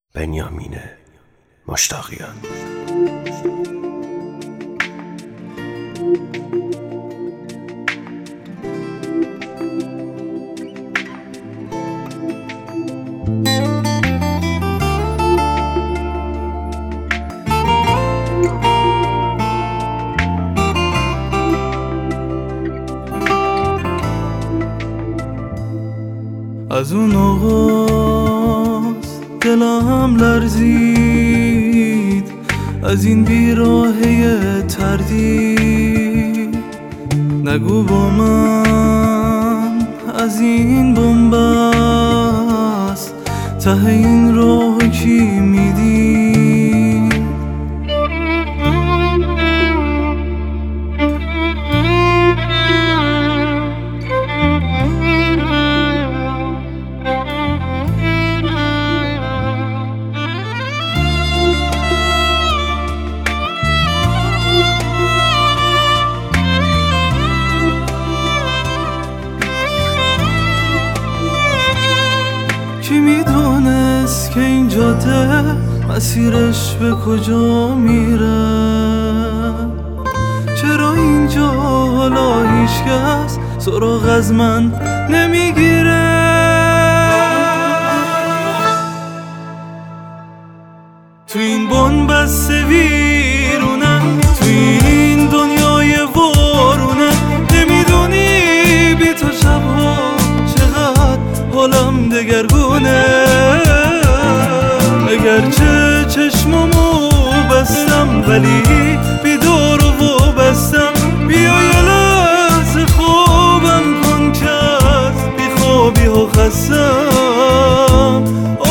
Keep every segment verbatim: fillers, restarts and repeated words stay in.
بنیامین مشتاقیان. از اون آغاز دلم لرزید، از این بیراهه تردید. نگو با من از این بنبست، ته این راه کی میدید؟ کی میدونست که این جاده مسیرش به کجا میره؟ چرا اینجا حالا هیچ کس سراغ از من نمیگیره؟ تو این بنبست ویرونه، تو این دنیای وارونه، نمیدونی بی تو شبها چقدر حالم دگرگونه. اگرچه چشممو بستم ولی بیدار و وابستم. بیا یه لحظه خوابم کن که از بی خوابی ها خستم.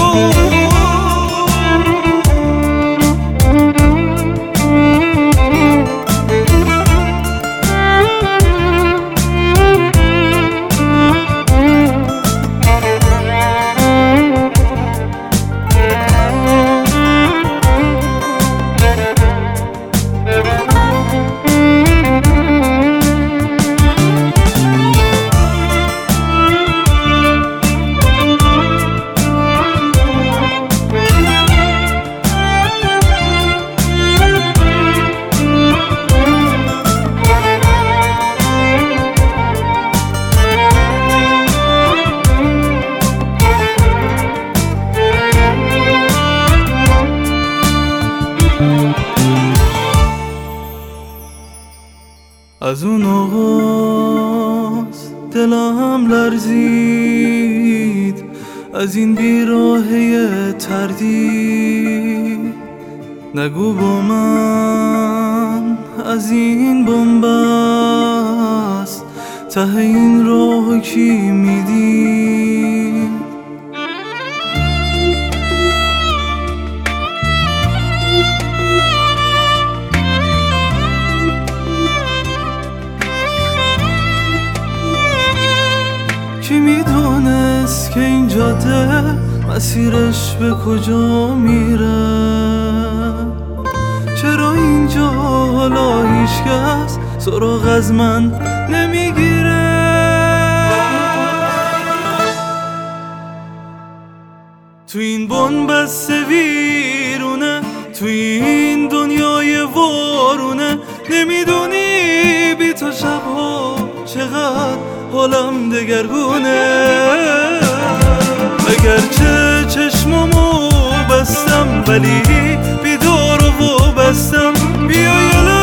از اون آغاز دلم لرزید، از این بیراهه تردید. نگو با من از این بنبست، ته این راه کی میدید؟ کی میدونست که این جاده مسیرش به کجا میره؟ چرا اینجا حالا هیچ کس سراغ از من نمیگیره؟ تو این بنبست ویرونه، تو این دنیای وارونه، نمیدونی بی تو شبها چقدر حالم دگرگونه. اگرچه چشممو بستم ولی بیدار و وابستم. بیا یه